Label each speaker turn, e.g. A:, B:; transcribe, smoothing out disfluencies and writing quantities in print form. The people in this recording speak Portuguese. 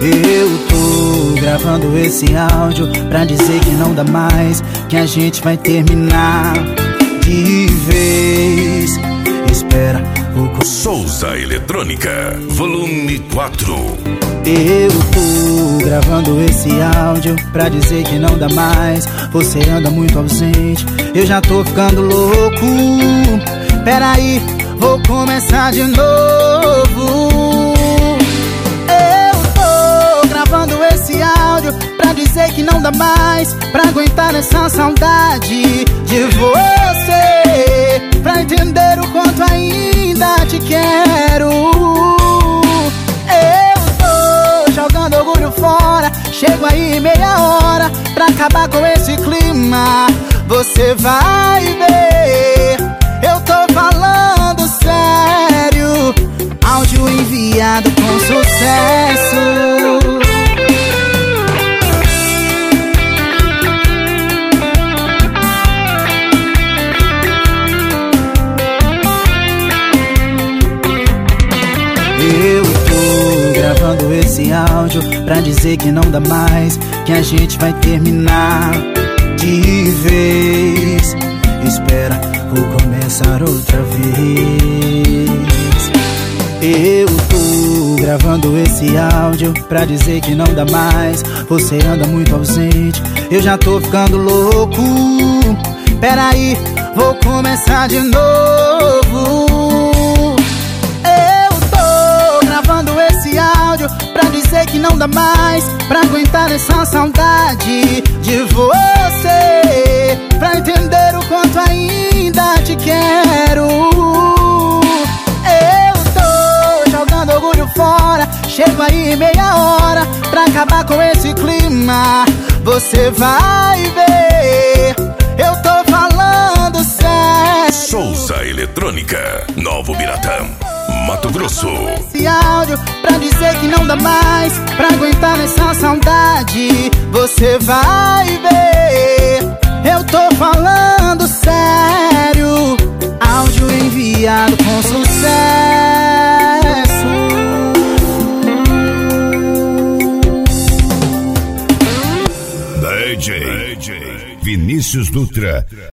A: Eu tô gravando esse áudio pra dizer que não dá mais, que a gente vai terminar de vez. Espera o
B: Souza Eletrônica, volume 4.
A: Eu tô gravando esse áudio pra dizer que não dá mais, você anda muito ausente, eu já tô ficando louco. Peraí, vou começar de novo. Eu tô gravando esse áudio pra dizer que não dá mais, pra aguentar essa saudade de você, pra entender o quanto ainda te quero. Eu tô jogando orgulho fora, chego aí meia hora pra acabar com esse clima. Você vai ver, eu tô falando sério. Áudio enviado com sucesso. Eu tô gravando esse áudio pra dizer que não dá mais, que a gente vai terminar de vez. Espera, vou começar outra vez. Eu tô gravando esse áudio pra dizer que não dá mais, você anda muito ausente, eu já tô ficando louco. Peraí, vou começar de novo. Eu tô gravando esse áudio pra dizer que não dá mais, pra aguentar essa saudade de você, pra entender o quanto ainda te quero. Eu tô jogando orgulho fora, chego aí meia hora pra acabar com esse clima. Você vai ver, eu tô falando sério.
B: Souza Eletrônica, Novo Biratã, Mato Grosso.
A: Esse áudio pra dizer que não dá mais, pra aguentar essa saudade. Você vai ver, eu tô falando sério. Áudio enviado com sucesso.
B: DJ Vinícius Dutra.